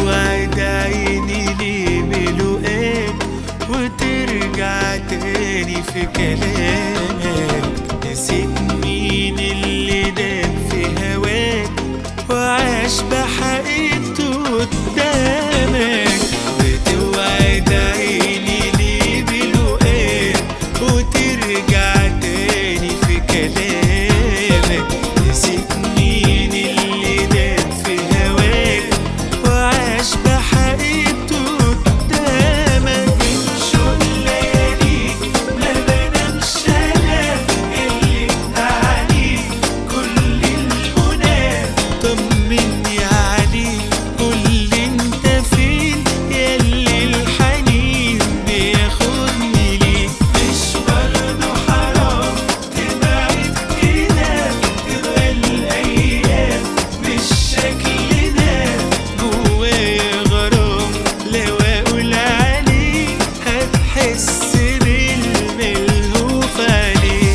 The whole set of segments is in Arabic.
بتوعد عيني ليه بلقاك وترجع تاني في كلامك. نسيت مين اللي داب في هواك وعاش بحقيقته قدامك. بتوعد عيني ليه بلقاك وترجع تاني في كلامك. نسيت مين اللي داب في هواك وعاش بحقيقته قدامك. من شوق لياليك ما بنامش انا، اللي عليك كل المنى. طمني عليك قولي انت فين، ياللي الحنين بياخدني ليك. مش برضه حرام تبعد كده، تبقى الايام بالشكل ده. جوايا غرام لو اقول عليك هتحس بالملهوف عليك.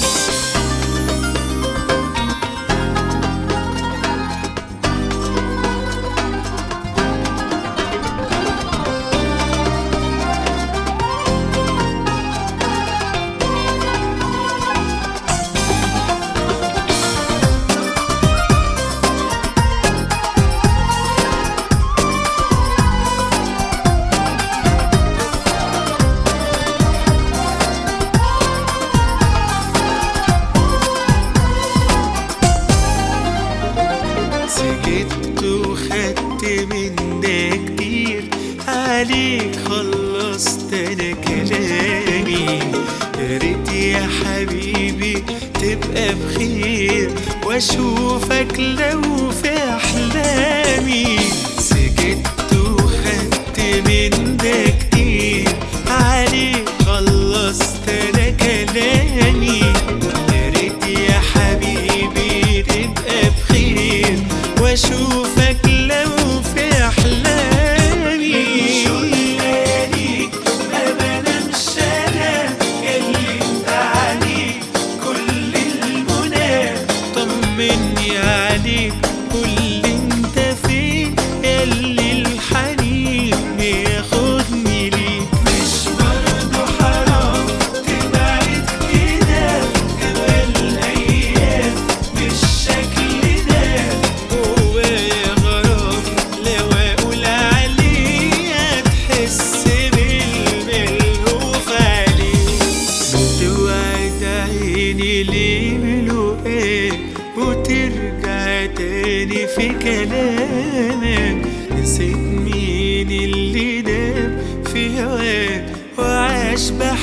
سكت وخدت من ده كتير، عليك خلصت انا كلامي. يا ريت يا حبيبي تبقى بخير واشوفك لو في احلامي. سكت وخدت من ده كتير، عليك خلصت انا كلامي. يا ريت يا حبيبي تبقى بخير واشوفك لو في احلامي. شوق لياليك ما بنامش انا، اللي انت عليك كل المنى. طمني عليك قولي انت فين، ياللي الحنين بياخدني ليك. مش برضه حرام تبعد كده، تبقى الايام بالشكل ده. جوايا غرام لو اقول عليه هتحس بالملهوف عليك. بتوعد عيني ليه بلقاك وترجع تاني في كلامك. نسيت مين اللي داب في هواك وعاش